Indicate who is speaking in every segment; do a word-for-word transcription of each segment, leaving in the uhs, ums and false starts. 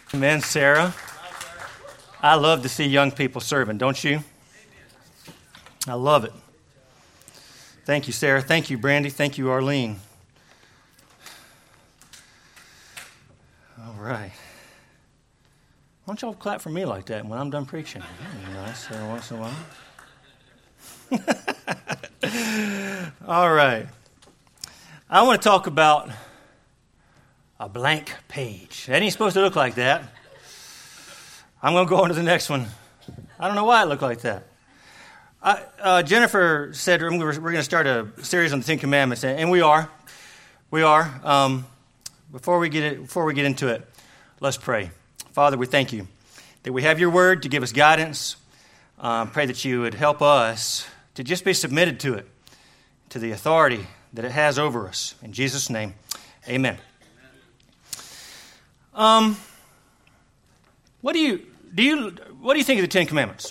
Speaker 1: Amen, Sarah. I love to see young people serving, don't you? I love it. Thank you, Sarah. Thank you, Brandy. Thank you, Arlene. All right. Why don't y'all clap for me like that when I'm done preaching? That'd be nice every once in a while. All right. I want to talk about a blank page. That ain't supposed to look like that. I'm going to go on to the next one. I don't know why it looked like that. I, uh, Jennifer said we're, we're going to start a series on the Ten Commandments, and we are. We are. Um, before we get it, before we get into it, let's pray. Father, we thank you that we have your word to give us guidance. Uh, pray that you would help us to just be submitted to it, to the authority that it has over us. In Jesus' name, amen. Um, what do you do? You what do you think of the Ten Commandments?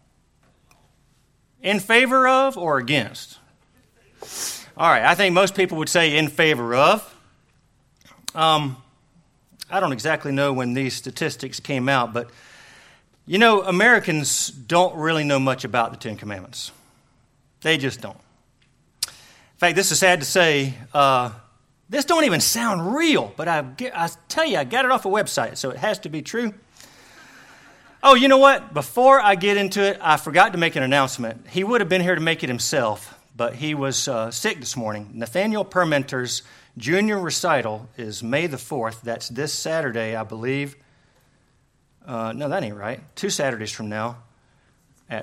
Speaker 1: In favor of or against? All right, I think most people would say in favor of. Um, I don't exactly know when these statistics came out, but you know, Americans don't really know much about the Ten Commandments. They just don't. In fact, this is sad to say. Uh, this don't even sound real, but I, I tell you, I got it off a website, so it has to be true. Oh, you know what? Before I get into it, I forgot to make an announcement. He would have been here to make it himself, but he was uh, sick this morning. Nathaniel Permenter's junior recital is May the fourth. That's this Saturday, I believe. Uh, no, that ain't right. Two Saturdays from now. At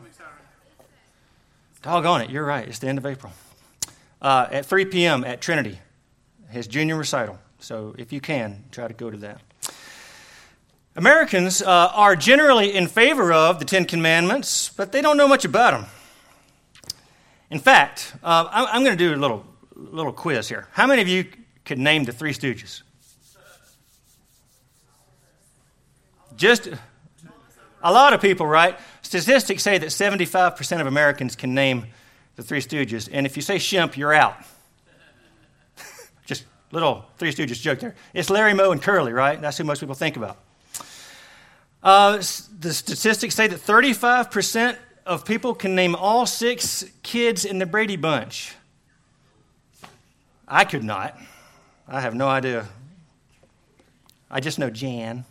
Speaker 1: Doggone it, you're right. It's the end of April. Uh, at three p.m. at Trinity, his junior recital. So if you can, try to go to that. Americans uh, are generally in favor of the Ten Commandments, but they don't know much about them. In fact, uh, I'm, I'm going to do a little little quiz here. How many of you could name the Three Stooges? Just a lot of people, right? Statistics say that seventy-five percent of Americans can name the Three Stooges, and if you say Shemp, you're out. Just little Three Stooges joke there. It's Larry, Moe, and Curly, right? That's who most people think about. Uh, the statistics say that thirty-five percent of people can name all six kids in the Brady Bunch. I could not. I have no idea. I just know Jan.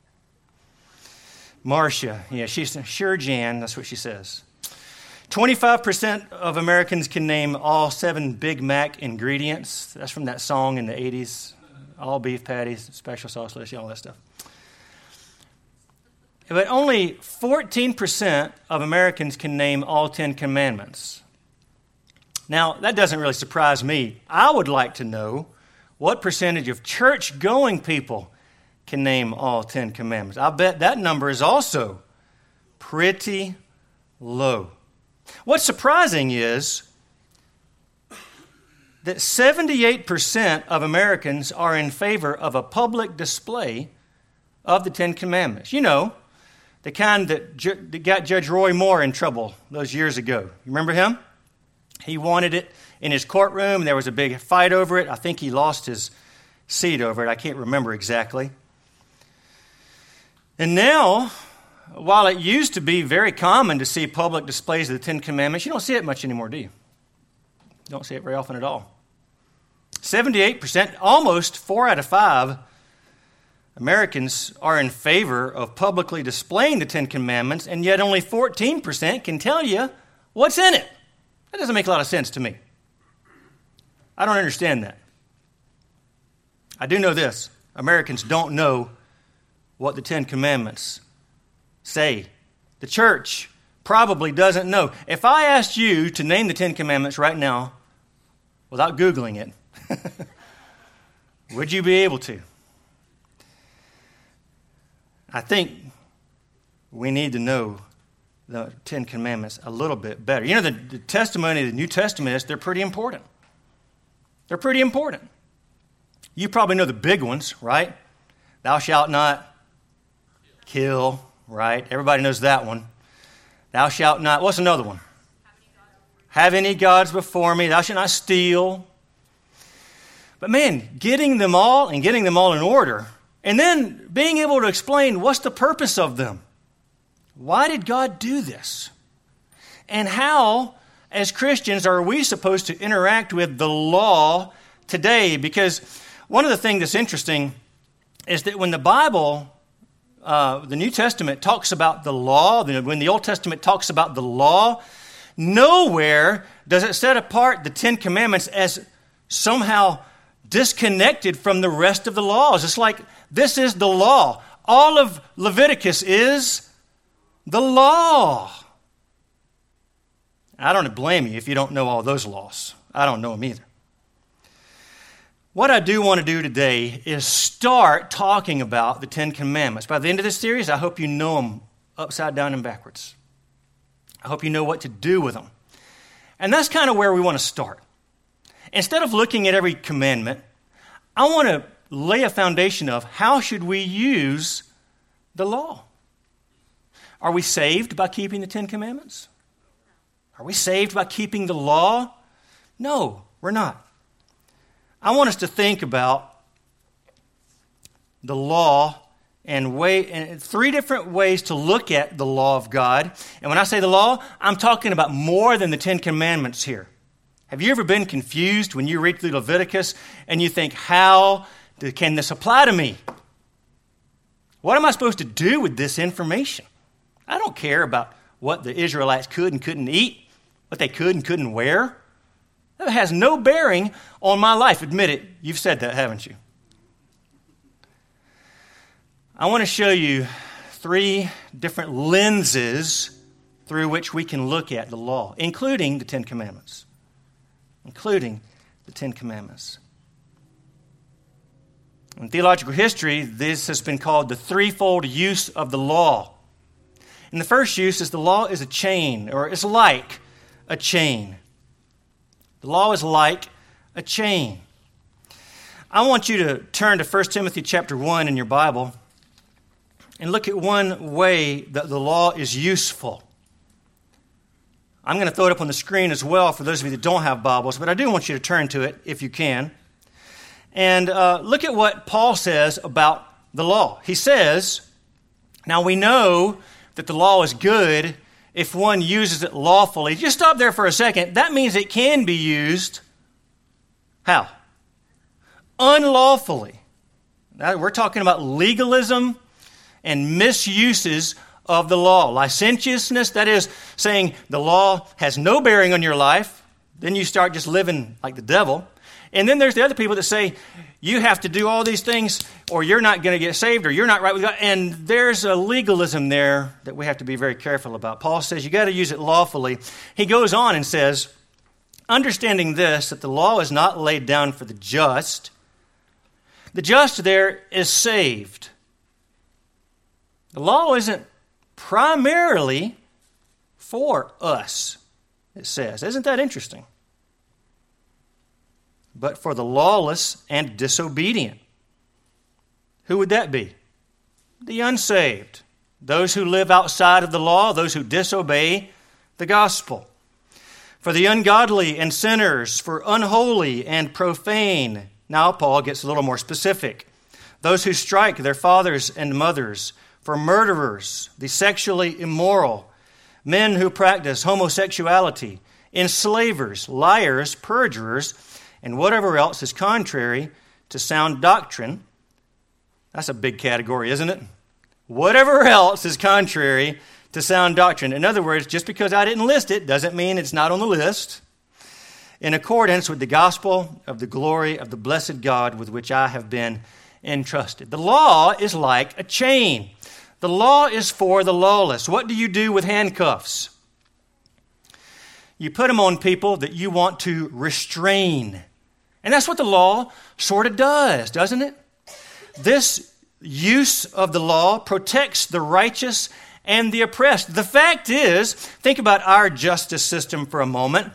Speaker 1: Marcia, yeah, she's sure Jan, that's what she says. twenty-five percent of Americans can name all seven Big Mac ingredients. That's from that song in the eighties. All beef patties, special sauce, all that stuff. But only fourteen percent of Americans can name all Ten Commandments. Now, that doesn't really surprise me. I would like to know what percentage of church-going people can name all Ten Commandments. I bet that number is also pretty low. What's surprising is that seventy-eight percent of Americans are in favor of a public display of the Ten Commandments. You know, the kind that, ju- that got Judge Roy Moore in trouble those years ago. You remember him? He wanted it in his courtroom. There was a big fight over it. I think he lost his seat over it. I can't remember exactly. And now, while it used to be very common to see public displays of the Ten Commandments, you don't see it much anymore, do you? You don't see it very often at all. seventy-eight percent, almost four out of five Americans are in favor of publicly displaying the Ten Commandments, and yet only fourteen percent can tell you what's in it. That doesn't make a lot of sense to me. I don't understand that. I do know this. Americans don't know what the Ten Commandments say. The church probably doesn't know. If I asked you to name the Ten Commandments right now, without Googling it, would you be able to? I think we need to know the Ten Commandments a little bit better. You know, the, the testimony of the New Testament is they're pretty important. They're pretty important. You probably know the big ones, right? Thou shalt not kill, right? Everybody knows that one. Thou shalt not, what's another one? Have any gods before me. Thou shalt not steal. But man, getting them all and getting them all in order, And then being able to explain what's the purpose of them. Why did God do this? And how, as Christians, are we supposed to interact with the law today? Because one of the things that's interesting is that when the Bible, uh, the New Testament, talks about the law, when the Old Testament talks about the law, nowhere does it set apart the Ten Commandments as somehow disconnected from the rest of the laws. It's like this is the law. All of Leviticus is the law. I don't blame you if you don't know all those laws. I don't know them either. What I do want to do today is start talking about the Ten Commandments. By the end of this series, I hope you know them upside down and backwards. I hope you know what to do with them. And that's kind of where we want to start. Instead of looking at every commandment, I want to lay a foundation of how should we use the law. Are we saved by keeping the Ten Commandments? Are we saved by keeping the law? No, we're not. I want us to think about the law and way and three different ways to look at the law of God. And when I say the law, I'm talking about more than the Ten Commandments here. Have you ever been confused when you read through Leviticus and you think, how can this apply to me? What am I supposed to do with this information? I don't care about what the Israelites could and couldn't eat, what they could and couldn't wear. That has no bearing on my life. Admit it. You've said that, haven't you? I want to show you three different lenses through which we can look at the law, including the Ten Commandments. Including the Ten Commandments. In theological history, this has been called the threefold use of the law. And the first use is the law is a chain, or it's like a chain. The law is like a chain. I want you to turn to First Timothy chapter one in your Bible and look at one way that the law is useful. I'm going to throw it up on the screen as well for those of you that don't have Bibles, but I do want you to turn to it if you can. And uh, look at what Paul says about the law. He says, now we know that the law is good if one uses it lawfully. Just stop there for a second. That means it can be used, how? Unlawfully. Now, we're talking about legalism and misuses of the law. Licentiousness, that is saying the law has no bearing on your life. Then you start just living like the devil. And then there's the other people that say, you have to do all these things or you're not going to get saved or you're not right with God. And there's a legalism there that we have to be very careful about. Paul says you got to use it lawfully. He goes on and says, understanding this, that the law is not laid down for the just. The just there is saved. The law isn't primarily for us, it says. Isn't that interesting? But for the lawless and disobedient. Who would that be? The unsaved. Those who live outside of the law, those who disobey the gospel. For the ungodly and sinners, for unholy and profane. Now Paul gets a little more specific. Those who strike their fathers and mothers, for murderers, the sexually immoral, men who practice homosexuality, enslavers, liars, perjurers, and whatever else is contrary to sound doctrine. That's a big category, isn't it? Whatever else is contrary to sound doctrine. In other words, just because I didn't list it doesn't mean it's not on the list. In accordance with the gospel of the glory of the blessed God with which I have been entrusted. The law is like a chain. The law is for the lawless. What do you do with handcuffs? You put them on people that you want to restrain. And that's what the law sort of does, doesn't it? This use of the law protects the righteous and the oppressed. The fact is, think about our justice system for a moment.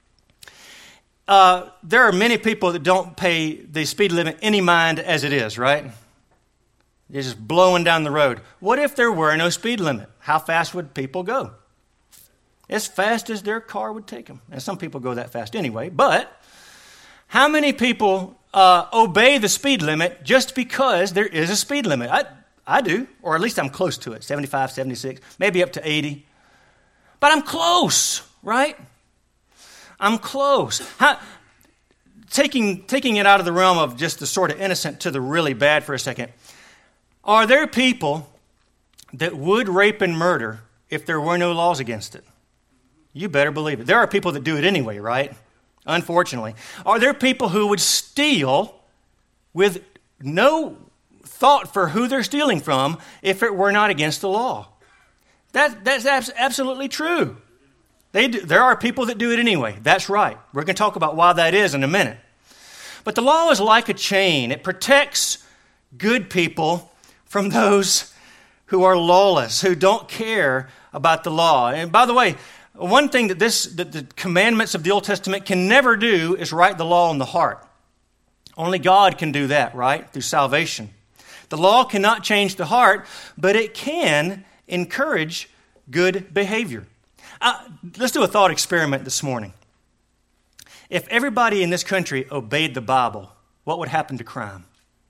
Speaker 1: Uh, there are many people that don't pay the speed limit any mind as it is, right? They're just blowing down the road. What if there were no speed limit? How fast would people go? As fast as their car would take them. And some people go that fast anyway. But how many people uh, obey the speed limit just because there is a speed limit. I, I do, or at least I'm close to it, seventy-five, seventy-six, maybe up to eighty. But I'm close, right? I'm close. How, taking, taking it out of the realm of just the sort of innocent to the really bad for a second, are there people that would rape and murder if there were no laws against it? You better believe it. There are people that do it anyway, right? Unfortunately. Are there people who would steal with no thought for who they're stealing from if it were not against the law? That, that's abs- absolutely true. They do, there are people that do it anyway. That's right. We're going to talk about why that is in a minute. But the law is like a chain. It protects good people from those who are lawless, who don't care about the law. And by the way, one thing that this that the commandments of the Old Testament can never do is write the law on the heart. Only God can do that, right? Through salvation. The law cannot change the heart, but it can encourage good behavior. Uh, let's do a thought experiment this morning. If everybody in this country obeyed the Bible, what would happen to crime?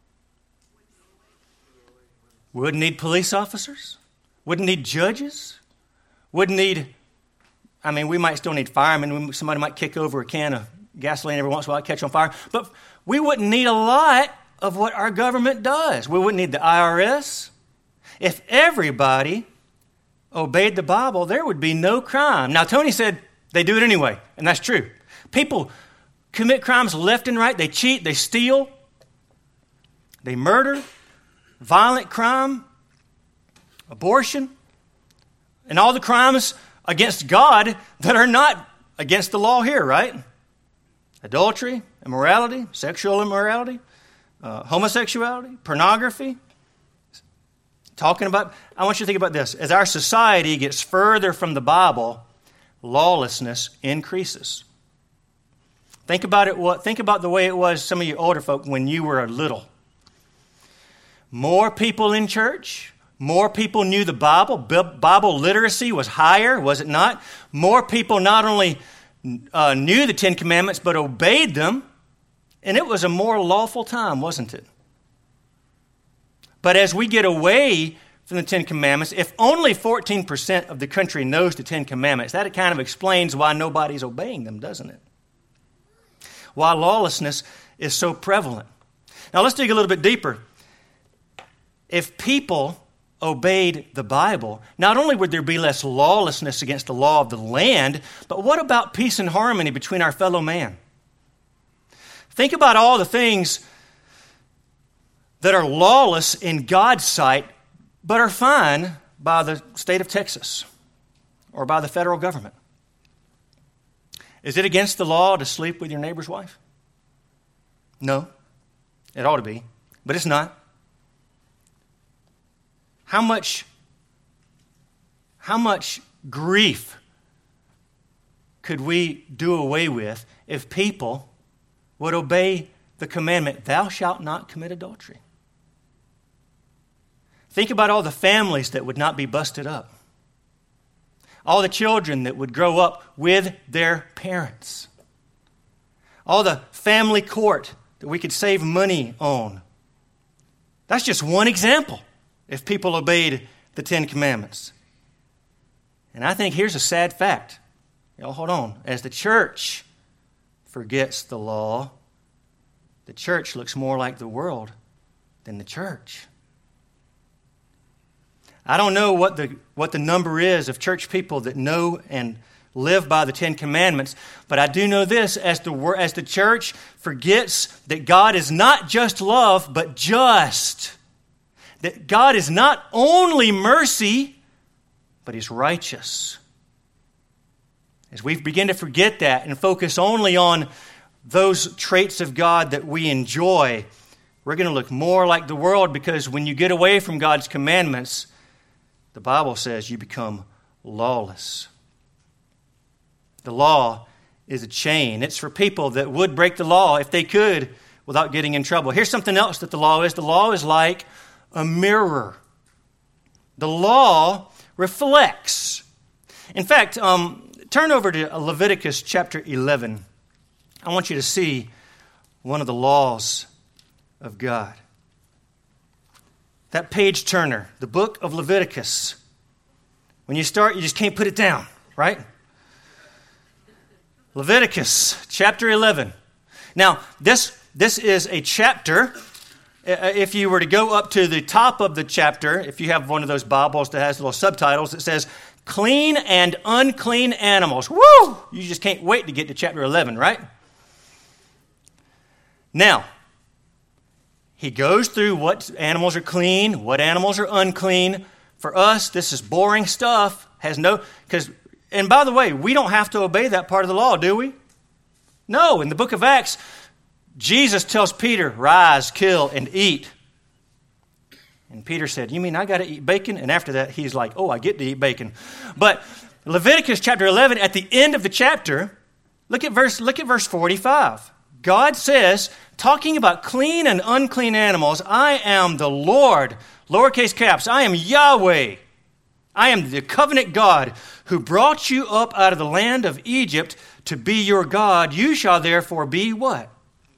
Speaker 1: Wouldn't need police officers. Wouldn't need judges. Wouldn't need, I mean, we might still need firemen. Somebody might kick over a can of gasoline every once in a while, catch on fire. But we wouldn't need a lot of what our government does. We wouldn't need the I R S. If everybody obeyed the Bible, there would be no crime. Now, Tony said they do it anyway, and that's true. People commit crimes left and right. They cheat, they steal, they murder, violent crime, abortion, and all the crimes against God that are not against the law here, right? Adultery, immorality, sexual immorality, uh, homosexuality, pornography. Talking about, I want you to think about this. As our society gets further from the Bible, lawlessness increases. Think about it. What? Think about the way it was, some of you older folk, when you were little. More people in church. More people knew the Bible. Bible literacy was higher, was it not? More people not only uh, knew the Ten Commandments, but obeyed them. And it was a more lawful time, wasn't it? But as we get away from the Ten Commandments, if only fourteen percent of the country knows the Ten Commandments, that kind of explains why nobody's obeying them, doesn't it? Why lawlessness is so prevalent. Now let's dig a little bit deeper. If people obeyed the Bible, not only would there be less lawlessness against the law of the land, but what about peace and harmony between our fellow man? Think about all the things that are lawless in God's sight, but are fine by the state of Texas or by the federal government. Is it against the law to sleep with your neighbor's wife? No. It ought to be, but it's not. How much, how much grief could we do away with if people would obey the commandment, thou shalt not commit adultery? Think about all the families that would not be busted up. All the children that would grow up with their parents. All the family court that we could save money on. That's just one example if people obeyed the Ten Commandments. And I think here's a sad fact. Y'all hold on. As the church forgets the law, the church looks more like the world than the church. I don't know what the what the number is of church people that know and live by the Ten Commandments, but I do know this: as the as the church forgets that God is not just love, but just. That God is not only mercy, but He's righteous. As we begin to forget that and focus only on those traits of God that we enjoy, we're going to look more like the world, because when you get away from God's commandments, the Bible says you become lawless. The law is a chain. It's for people that would break the law if they could without getting in trouble. Here's something else that the law is. The law is like a mirror. The law reflects. In fact, um, turn over to Leviticus chapter eleven. I want you to see one of the laws of God. That page turner, the book of Leviticus. When you start, you just can't put it down, right? Leviticus chapter eleven. Now, this, this is a chapter. If you were to go up to the top of the chapter, if you have one of those Bibles that has little subtitles, it says, clean and unclean animals. Woo! You just can't wait to get to chapter eleven, right? Now, he goes through what animals are clean, what animals are unclean. For us, this is boring stuff. Has no, because, and by the way, we don't have to obey that part of the law, do we? No, in the book of Acts, Jesus tells Peter, rise, kill, and eat. And Peter said, you mean I got to eat bacon? And after that, he's like, oh, I get to eat bacon. But Leviticus chapter eleven, at the end of the chapter, look at verse, look at verse forty-five. God says, talking about clean and unclean animals, I am the Lord, lowercase caps, I am Yahweh. I am the covenant God who brought you up out of the land of Egypt to be your God. You shall therefore be what?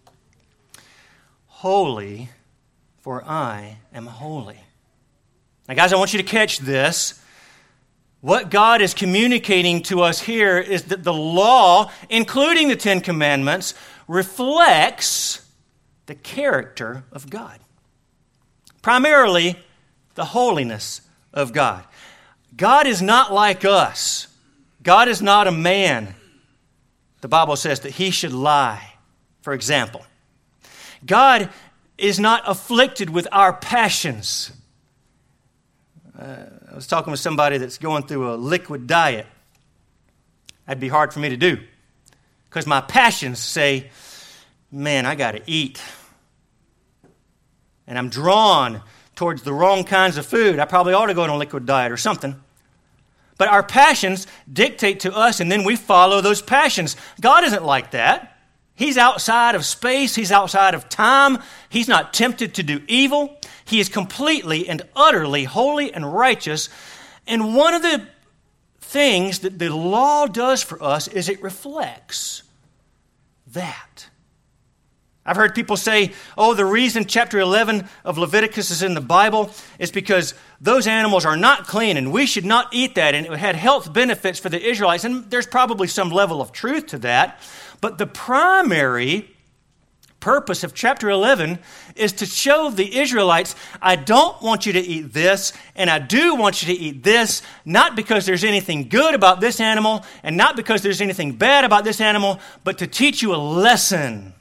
Speaker 1: Holy, for I am holy. Now, guys, I want you to catch this. What God is communicating to us here is that the law, including the Ten Commandments, reflects the character of God. Primarily, the holiness of God. God is not like us. God is not a man. The Bible says that he should lie, for example. God is not afflicted with our passions. Uh, I was talking with somebody that's going through a liquid diet. That'd be hard for me to do because my passions say, man, I got to eat. And I'm drawn towards the wrong kinds of food. I probably ought to go on a liquid diet or something. But our passions dictate to us, and then we follow those passions. God isn't like that. He's outside of space. He's outside of time. He's not tempted to do evil. He is completely and utterly holy and righteous. And one of the things that the law does for us is it reflects that. I've heard people say, oh, the reason chapter eleven of Leviticus is in the Bible is because those animals are not clean and we should not eat that, and it had health benefits for the Israelites. And there's probably some level of truth to that. But the primary purpose of chapter eleven is to show the Israelites, I don't want you to eat this, and I do want you to eat this, not because there's anything good about this animal, and not because there's anything bad about this animal, but to teach you a lesson.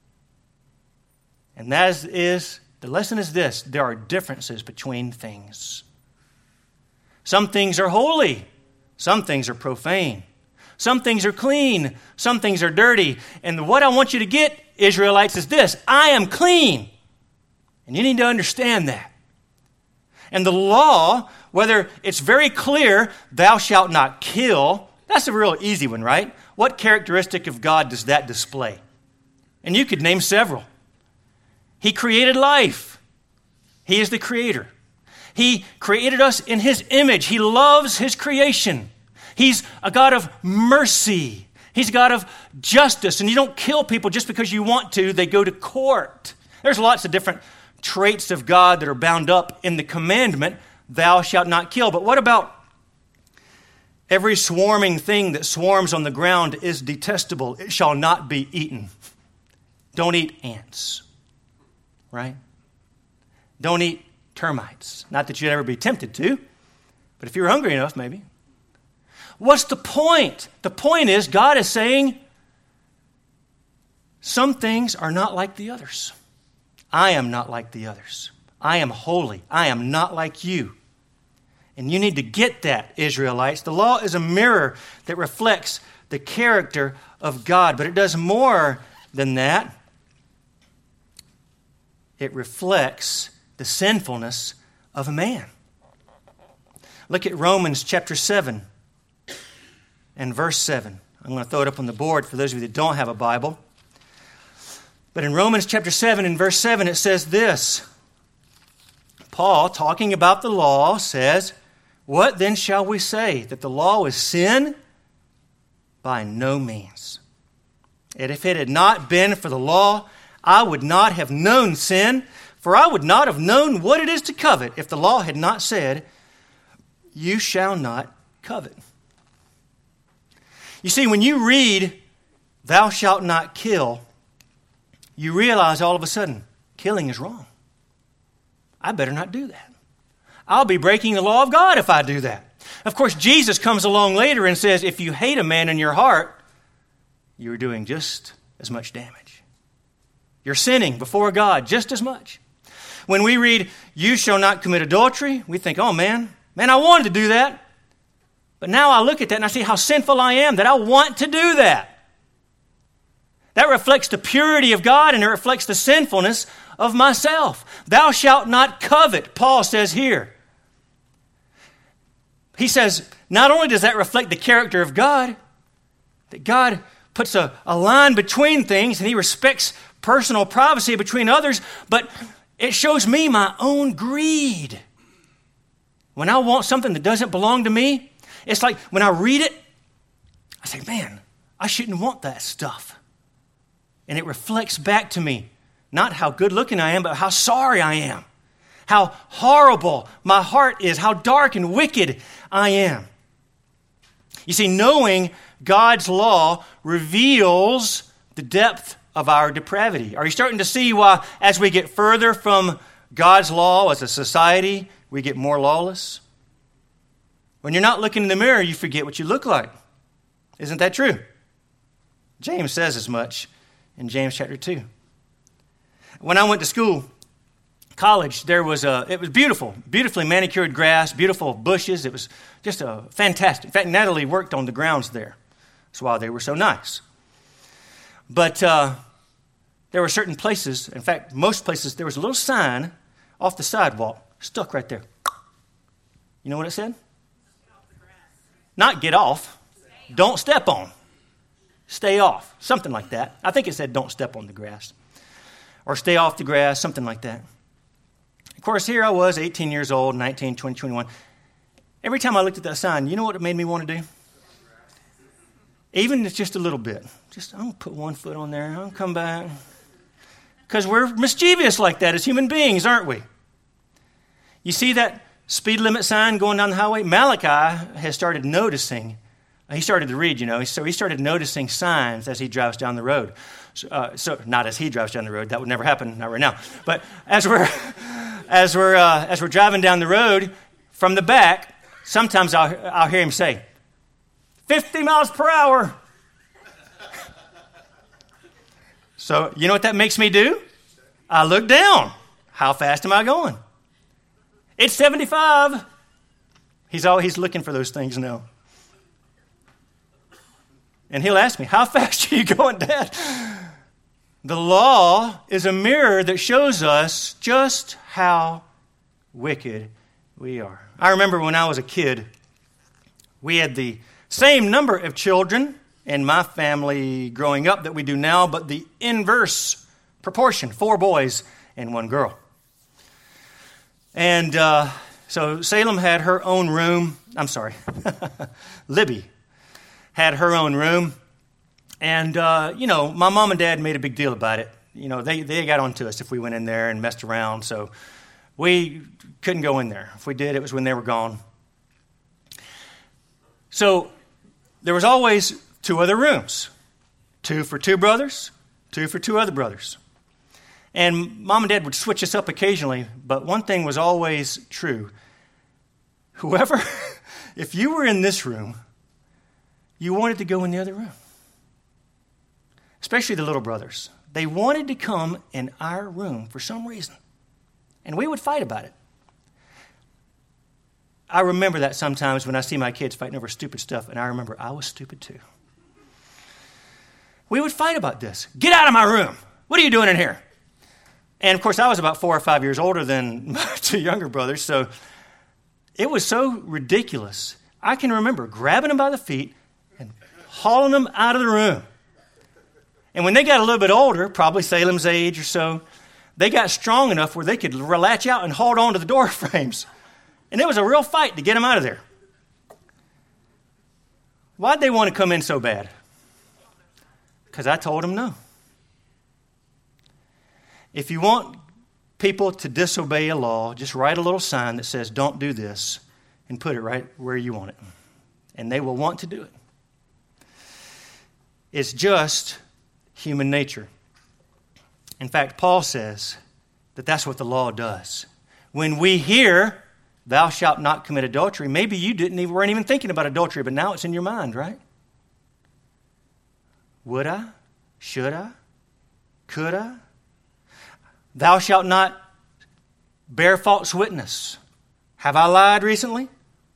Speaker 1: And that is, is, the lesson is this: there are differences between things. Some things are holy. Some things are profane. Some things are clean. Some things are dirty. And what I want you to get, Israelites, is this: I am clean. And you need to understand that. And the law, whether it's very clear, thou shalt not kill, that's a real easy one, right? What characteristic of God does that display? And you could name several. He created life. He is the creator. He created us in his image. He loves his creation. He's a God of mercy. He's a God of justice. And you don't kill people just because you want to. They go to court. There's lots of different traits of God that are bound up in the commandment, thou shalt not kill. But what about every swarming thing that swarms on the ground is detestable? It shall not be eaten. Don't eat ants. Right? Don't eat termites. Not that you'd ever be tempted to, but if you're hungry enough, maybe. What's the point? The point is God is saying some things are not like the others. I am not like the others. I am holy. I am not like you. And you need to get that, Israelites. The law is a mirror that reflects the character of God, but it does more than that. It reflects the sinfulness of man. Look at Romans chapter seven and verse seven. I'm going to throw it up on the board for those of you that don't have a Bible. But in Romans chapter seven and verse seven, it says this. Paul, talking about the law, says, what then shall we say? That the law is sin? By no means. And if it had not been for the law, I would not have known sin, for I would not have known what it is to covet if the law had not said, you shall not covet. You see, when you read, thou shalt not kill, you realize all of a sudden, killing is wrong. I better not do that. I'll be breaking the law of God if I do that. Of course, Jesus comes along later and says, if you hate a man in your heart, you're doing just as much damage. You're sinning before God just as much. When we read, you shall not commit adultery, we think, oh man, man, I wanted to do that. But now I look at that and I see how sinful I am that I want to do that. That reflects the purity of God and it reflects the sinfulness of myself. Thou shalt not covet, Paul says here. He says, not only does that reflect the character of God, that God puts a, a line between things and he respects personal privacy between others, but it shows me my own greed. When I want something that doesn't belong to me, it's like when I read it, I say, man, I shouldn't want that stuff. And it reflects back to me, not how good looking I am, but how sorry I am. How horrible my heart is, how dark and wicked I am. You see, knowing God's law reveals the depth of our depravity. Are you starting to see why, as we get further from God's law as a society, we get more lawless? When you're not looking in the mirror, you forget what you look like. Isn't that true? James says as much in James chapter two. When I went to school, college, there was a, it was beautiful, beautifully manicured grass, beautiful bushes. It was just a fantastic. In fact, Natalie worked on the grounds there. That's why they were so nice. But uh, there were certain places, in fact, most places, there was a little sign off the sidewalk stuck right there. You know what it said? Not get off. Don't step on. Stay off. Something like that. I think it said don't step on the grass. Or stay off the grass, something like that. Of course, here I was, eighteen years old, nineteen, twenty, twenty-one. Every time I looked at that sign, you know what it made me want to do? Even if it's just a little bit. Just, I'm going to put one foot on there. I'll come back. Because we're mischievous like that as human beings, aren't we? You see that speed limit sign going down the highway? Malachi has started noticing. He started to read, you know, so he started noticing signs as he drives down the road. So, uh, so not as he drives down the road. That would never happen, not right now. But as we're as we're uh, as we're driving down the road from the back, sometimes I'll I'll hear him say, fifty miles per hour. So you know what that makes me do? I look down. How fast am I going? It's seventy-five. He's all he's looking for those things now. And he'll ask me, how fast are you going, Dad? The law is a mirror that shows us just how wicked we are. I remember when I was a kid, we had the same number of children in my family growing up that we do now, but the inverse proportion, four boys and one girl. And uh, so Salem had her own room. I'm sorry, Libby had her own room. And, uh, you know, my mom and dad made a big deal about it. You know, they, they got on to us if we went in there and messed around. So we couldn't go in there. If we did, it was when they were gone. So there was always two other rooms. Two for two brothers, two for two other brothers. And mom and dad would switch us up occasionally, but one thing was always true. Whoever, if you were in this room, you wanted to go in the other room. Especially the little brothers. They wanted to come in our room for some reason. And we would fight about it. I remember that sometimes when I see my kids fighting over stupid stuff, and I remember I was stupid too. We would fight about this. Get out of my room. What are you doing in here? And of course, I was about four or five years older than my two younger brothers, so it was so ridiculous. I can remember grabbing them by the feet and hauling them out of the room. And when they got a little bit older, probably Salem's age or so, they got strong enough where they could latch out and hold on to the door frames. And it was a real fight to get them out of there. Why'd they want to come in so bad? Because I told them no. If you want people to disobey a law, just write a little sign that says, don't do this, and put it right where you want it. And they will want to do it. It's just human nature. In fact, Paul says that that's what the law does. When we hear, thou shalt not commit adultery, maybe you didn't even, weren't even thinking about adultery, but now it's in your mind, right? Would I? Should I? Could I? Thou shalt not bear false witness. Have I lied recently?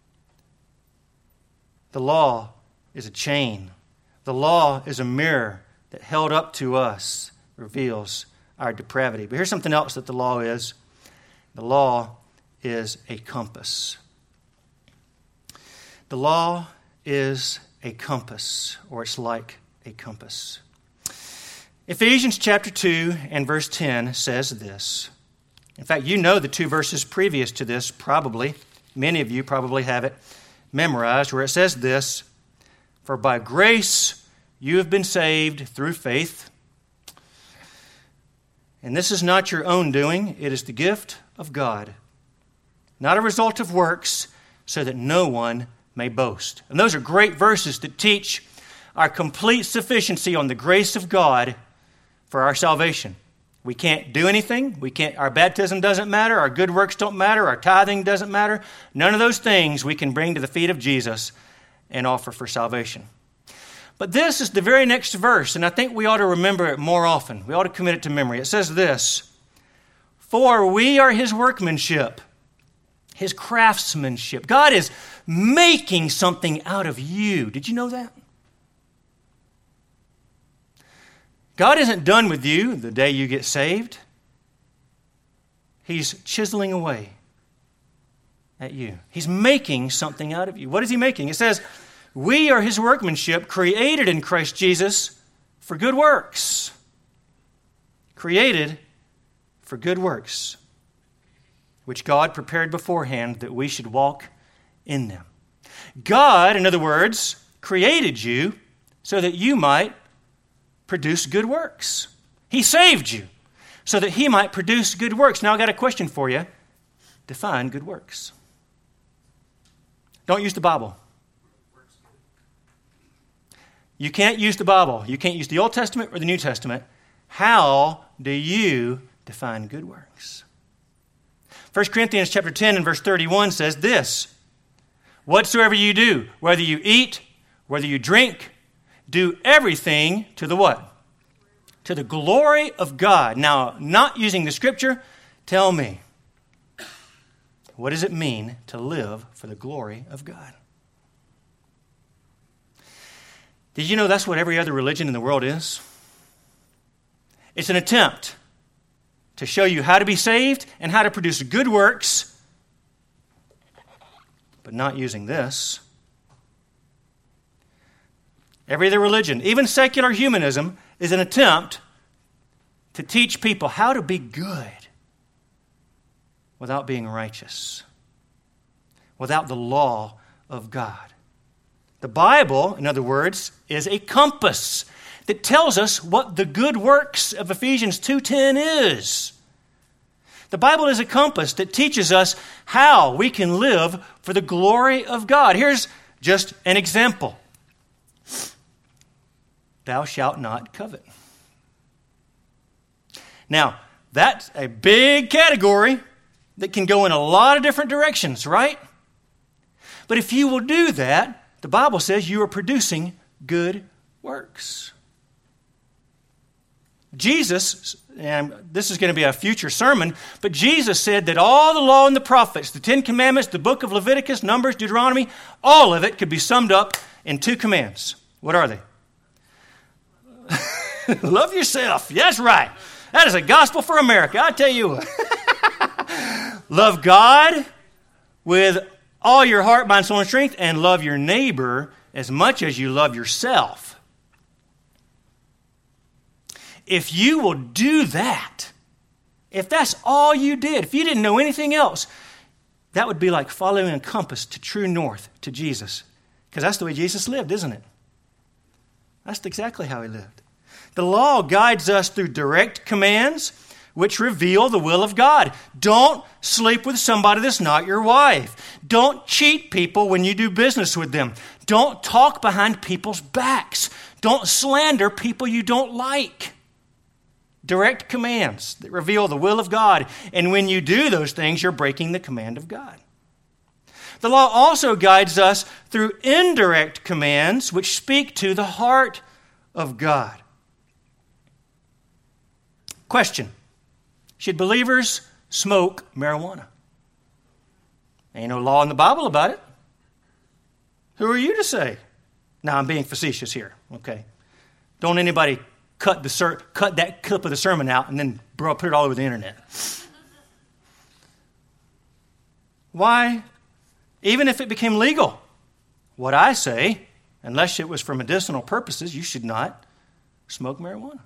Speaker 1: The law is a chain. The law is a mirror that held up to us reveals our depravity. But here's something else that the law is. The law is a compass. The law is a compass, or it's like a compass. Ephesians chapter two and verse ten says this. In fact, you know the two verses previous to this probably. Many of you probably have it memorized, where it says this, for by grace you have been saved through faith. And this is not your own doing, it is the gift of God, not a result of works, so that no one may boast. And those are great verses that teach our complete sufficiency on the grace of God for our salvation. We can't do anything. We can't. Our baptism doesn't matter. Our good works don't matter. Our tithing doesn't matter. None of those things we can bring to the feet of Jesus and offer for salvation. But this is the very next verse, and I think we ought to remember it more often. We ought to commit it to memory. It says this, for we are his workmanship, his craftsmanship. God is making something out of you. Did you know that? God isn't done with you the day you get saved. He's chiseling away at you. He's making something out of you. What is he making? It says, we are his workmanship, created in Christ Jesus for good works. Created for good works, which God prepared beforehand that we should walk in them. God, in other words, created you so that you might produce good works. He saved you so that he might produce good works. Now I've got a question for you. Define good works. Don't use the Bible. You can't use the Bible. You can't use the Old Testament or the New Testament. How do you define good works? First Corinthians chapter ten and verse thirty-one says this, whatsoever you do, whether you eat, whether you drink, do everything to the what? To the glory of God. Now, not using the scripture, tell me, what does it mean to live for the glory of God? Did you know that's what every other religion in the world is? It's an attempt to show you how to be saved and how to produce good works, but not using this. Every other religion, even secular humanism, is an attempt to teach people how to be good without being righteous, without the law of God. The Bible, in other words, is a compass that tells us what the good works of Ephesians two ten is. The Bible is a compass that teaches us how we can live for the glory of God. Here's just an example. Thou shalt not covet. Now, that's a big category that can go in a lot of different directions, right? But if you will do that, the Bible says you are producing good works. Jesus, and this is going to be a future sermon, but Jesus said that all the law and the prophets, the Ten Commandments, the book of Leviticus, Numbers, Deuteronomy, all of it could be summed up in two commands. What are they? Love yourself. That's right. That is a gospel for America. I tell you what. Love God with all your heart, mind, soul, and strength, and love your neighbor as much as you love yourself. If you will do that, if that's all you did, if you didn't know anything else, that would be like following a compass to true north, to Jesus. Because that's the way Jesus lived, isn't it? That's exactly how he lived. The law guides us through direct commands, which reveal the will of God. Don't sleep with somebody that's not your wife. Don't cheat people when you do business with them. Don't talk behind people's backs. Don't slander people you don't like. Direct commands that reveal the will of God. And when you do those things, you're breaking the command of God. The law also guides us through indirect commands which speak to the heart of God. Question: should believers smoke marijuana? Ain't no law in the Bible about it. Who are you to say? Now, I'm being facetious here, okay? Don't anybody cut the ser- cut that clip of the sermon out and then put it all over the internet. Why? Even if it became legal, what I say, unless it was for medicinal purposes, you should not smoke marijuana.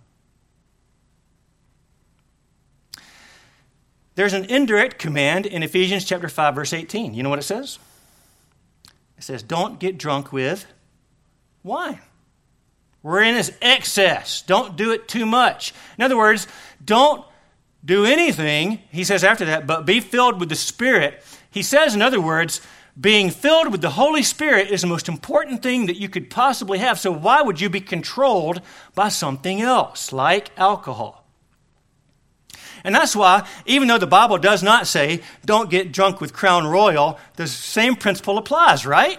Speaker 1: There's an indirect command in Ephesians chapter five, verse eighteen. You know what it says? It says, don't get drunk with wine. Wherein is excess. Don't do it too much. In other words, don't do anything, he says after that, but be filled with the Spirit. He says, in other words, being filled with the Holy Spirit is the most important thing that you could possibly have. So why would you be controlled by something else, like alcohol? And that's why, even though the Bible does not say, don't get drunk with Crown Royal, the same principle applies, right?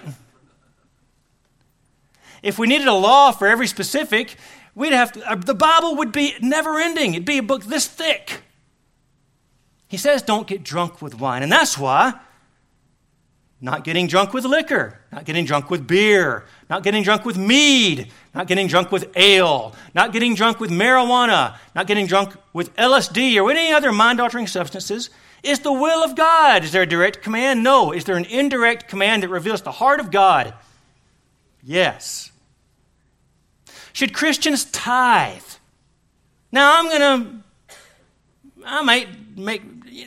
Speaker 1: If we needed a law for every specific, we'd have to, the Bible would be never ending. It'd be a book this thick. He says, don't get drunk with wine. And that's why not getting drunk with liquor, not getting drunk with beer, not getting drunk with mead, not getting drunk with ale, not getting drunk with marijuana, not getting drunk with L S D or any other mind-altering substances is the will of God. Is there a direct command? No. Is there an indirect command that reveals the heart of God? Yes. Should Christians tithe? Now, I'm going to, I might make,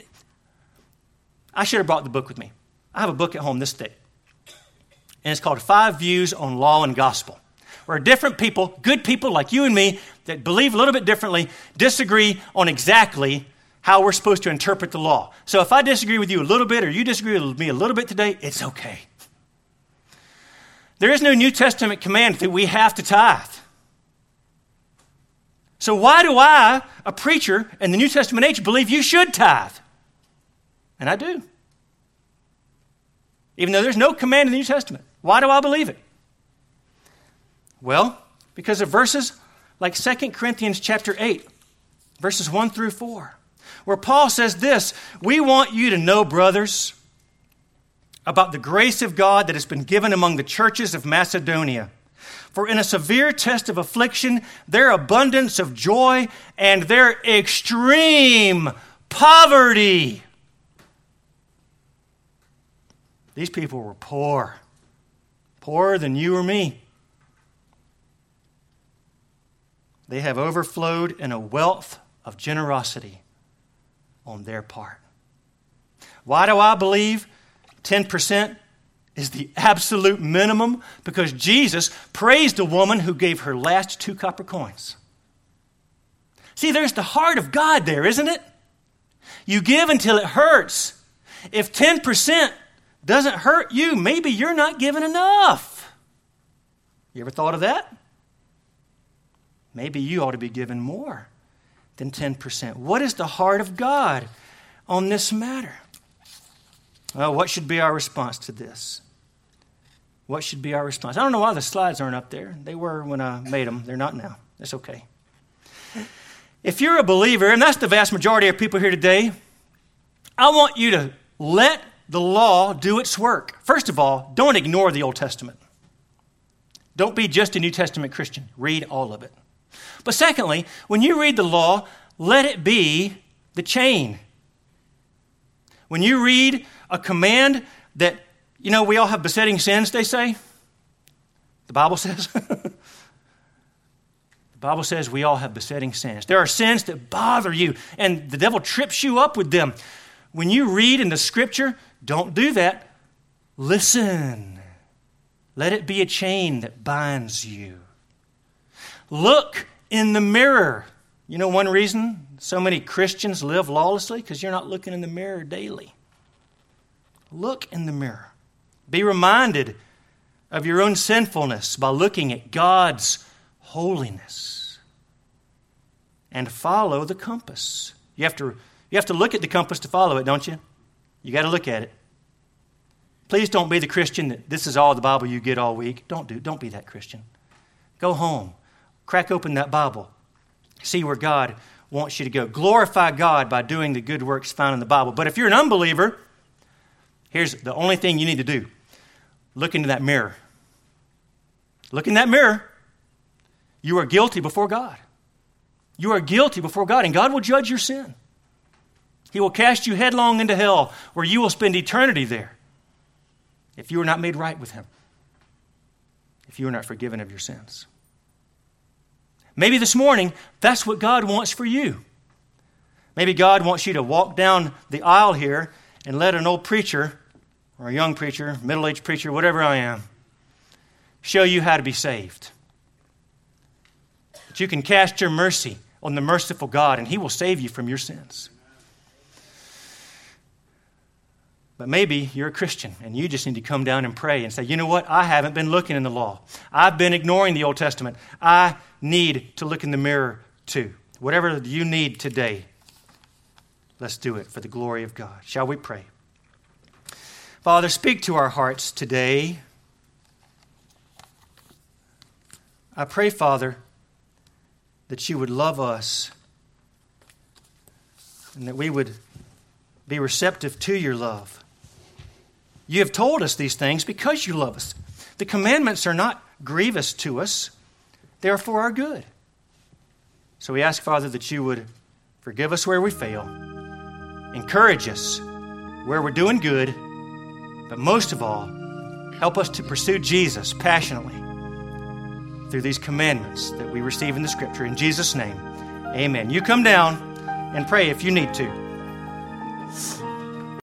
Speaker 1: I should have brought the book with me. I have a book at home this thick, and it's called Five Views on Law and Gospel, where different people, good people like you and me, that believe a little bit differently, disagree on exactly how we're supposed to interpret the law. So if I disagree with you a little bit, or you disagree with me a little bit today, it's okay. There is no New Testament command that we have to tithe. So why do I, a preacher in the New Testament age, believe you should tithe? And I do. Even though there's no command in the New Testament. Why do I believe it? Well, because of verses like Second Corinthians chapter eight, verses one through four, where Paul says this, we want you to know, brothers, about the grace of God that has been given among the churches of Macedonia. For in a severe test of affliction, their abundance of joy and their extreme poverty. These people were poor, poorer than you or me. They have overflowed in a wealth of generosity on their part. Why do I believe ten percent is the absolute minimum? Because Jesus praised a woman who gave her last two copper coins. See, there's the heart of God there, isn't it? You give until it hurts. If ten percent doesn't hurt you, maybe you're not giving enough. You ever thought of that? Maybe you ought to be giving more than ten percent. What is the heart of God on this matter? Well, what should be our response to this? What should be our response? I don't know why the slides aren't up there. They were when I made them. They're not now. That's okay. If you're a believer, and that's the vast majority of people here today, I want you to let the law do its work. First of all, don't ignore the Old Testament. Don't be just a New Testament Christian. Read all of it. But secondly, when you read the law, let it be the chain. When you read a command that, you know, we all have besetting sins, they say. The Bible says. The Bible says we all have besetting sins. There are sins that bother you, and the devil trips you up with them. When you read in the Scripture, don't do that. Listen. Let it be a chain that binds you. Look in the mirror You know one reason so many Christians live lawlessly? Because you're not looking in the mirror daily. Look in the mirror. Be reminded of your own sinfulness by looking at God's holiness. And follow the compass. You have to, you have to look at the compass to follow it, don't you? You got to look at it. Please don't be the Christian that this is all the Bible you get all week. Don't do. Don't be that Christian. Go home. Crack open that Bible. See where God wants you to go. Glorify God by doing the good works found in the Bible. But if you're an unbeliever, here's the only thing you need to do. Look into that mirror. Look in that mirror. You are guilty before God. You are guilty before God, and God will judge your sin. He will cast you headlong into hell, where you will spend eternity there if you are not made right with Him, if you are not forgiven of your sins. Maybe this morning, that's what God wants for you. Maybe God wants you to walk down the aisle here and let an old preacher, or a young preacher, middle-aged preacher, whatever I am, show you how to be saved. That you can cast your mercy on the merciful God, and He will save you from your sins. But maybe you're a Christian, and you just need to come down and pray and say, you know what? I haven't been looking in the law. I've been ignoring the Old Testament. I need to look in the mirror too. Whatever you need today, let's do it for the glory of God. Shall we pray? Father, speak to our hearts today. I pray, Father, that you would love us and that we would be receptive to your love. You have told us these things because you love us. The commandments are not grievous to us. They are for our good. So we ask, Father, that you would forgive us where we fail, encourage us where we're doing good, but most of all, help us to pursue Jesus passionately through these commandments that we receive in the Scripture. In Jesus' name, amen. You come down and pray if you need to.